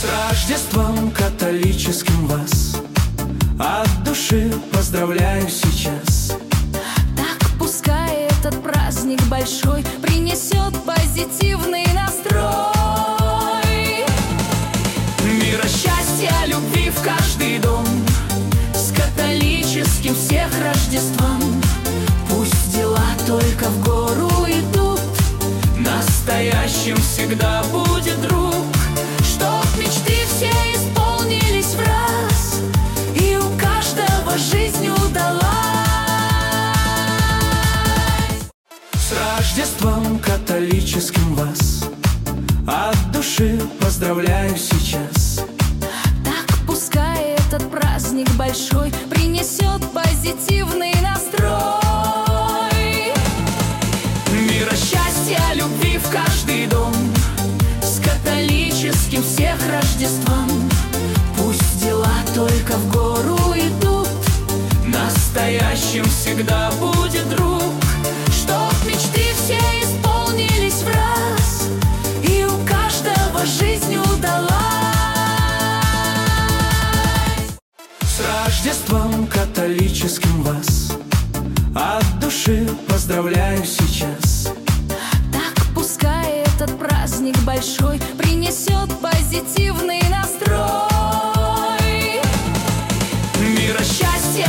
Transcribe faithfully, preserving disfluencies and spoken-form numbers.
Рождеством католическим вас от души поздравляю сейчас. Так пускай этот праздник большой принесет позитивный настрой. Мира, счастья, любви в каждый дом, с католическим всех Рождеством. Пусть дела только в гору идут, настоящим всегда будет друг. Чтоб мечты все исполнились в раз, и у каждого жизнь удалась. С Рождеством католическим вас от души поздравляю сейчас. Так пускай этот праздник большой принесет позитивный настрой. Мира, счастья, любви в каждый дом, с католическим всех Рождеством. Пусть дела только в гору идут, настоящим всегда будет друг. Чтоб мечты все исполнились в раз, и у каждого жизнь удалась. С Рождеством католическим вас от души поздравляю сейчас. Так пускай этот праздник большой принесет позитивный